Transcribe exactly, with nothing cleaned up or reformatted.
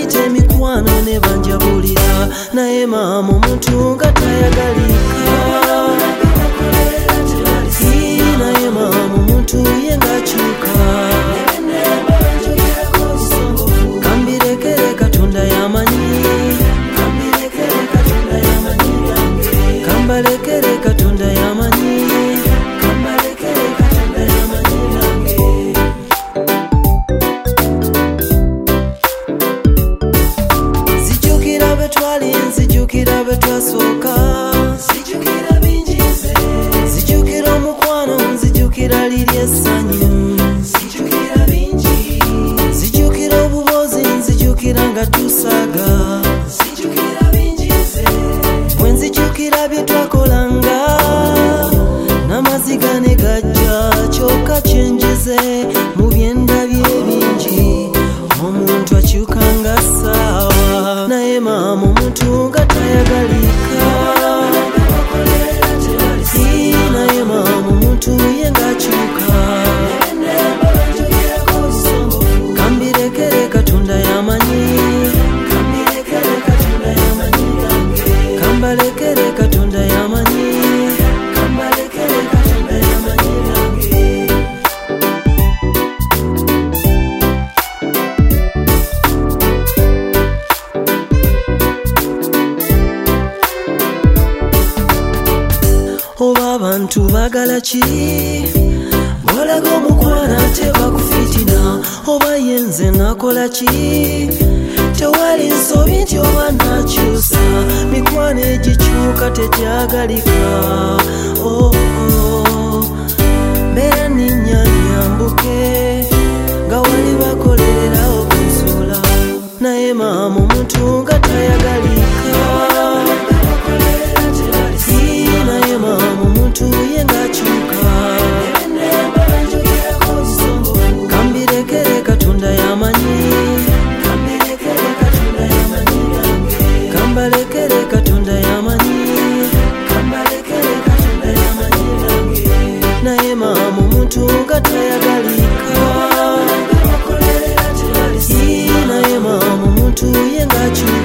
ate emikwano ne banjabulira naye maama omuntu nga tayagalika naye maama omuntu ye ng'akyuka kambirekere Katonda yamanyi kambalekere Katonda yamanyi zijjukira bwe twali nzijjukira bwe twasooka zijjukira bingi nze zijjukira omukwano nzijjukira liri essanyu zijjukira bingi zijjukira obubozi nzijjukira nga tusaaga zijjukira bingi nze bwe nzijjukira bye twakolanga n'amaziga ne gajja kyokka kyenjize mu byendabye bingi omuntu akyuka nga ssaawa naye maama omuntu nga tayagalika naye maama omuntu ye ng'akyuka kambirekere Katonda yamanyi kambalekere Katonda yamanyi kambalekere Katonda yamanyi nange oba abantu baagala ki bw'olaga omukwana ate bakufitina oba yenze nakola ki tewali nsobi nti oba nakyusa mikwano egikyuka tegyagalika oh, oh. mbeera ninnya nyambuke nga wali bakolerera okunsuula naye maama omuntu nga tayagalika naye maama omuntu ye ng'akyuka kambirekere Katonda yamanyi kambalekere Katonda yamanyi naye maama omuntu nga tayagalika naye maama omuntu ye ng'akyuka